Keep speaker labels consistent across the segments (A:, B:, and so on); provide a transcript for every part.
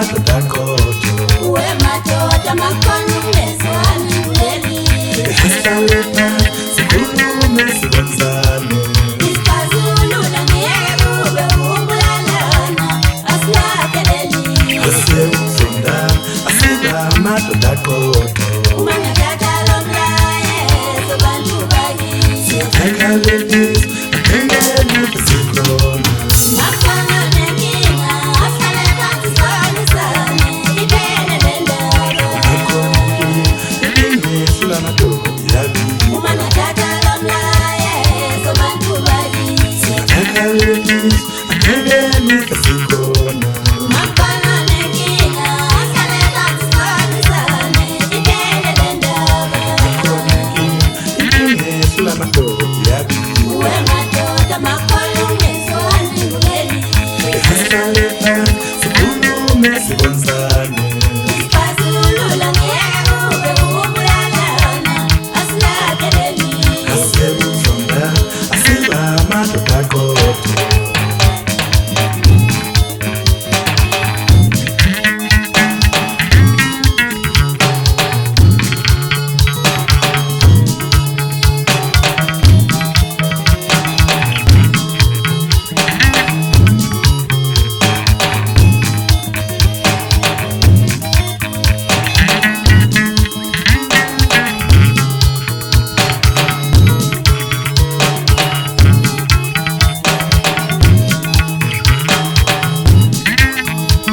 A: madoda kodwa
B: we madoda makhona umezwani kuleli
A: Hasihlale sikhulume sibonzane
B: isixazulula ngeke kube ukubulalana asiladeleli
A: Asiyokufunda asiba madoda kodwa
B: uma ngathatha lo mlayezo bantu bakithi
A: Siyathakalalisa angengene sikhona
B: makhona nenkinga ahlale phansi sonisane iphele le ndaba
A: Ilingishula madoda yakithi
B: uma ngathatha lo mlayezo bantu bakithi
A: Siyathakalalisa angengene sikhona
B: makhona nenkinga ahlale phansi sonisane iphele le ndaba
A: Ilingishula madoda yakithi
B: we madoda makhona umezwani kuleli
A: Hasihlale sikhulume sibonzane
B: isixazulula ngeke kube ukubulalana asiladeleli
A: Asiyokufunda asiba madoda kodwa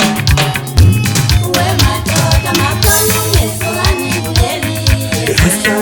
B: we madoda makhona umezwani kuleli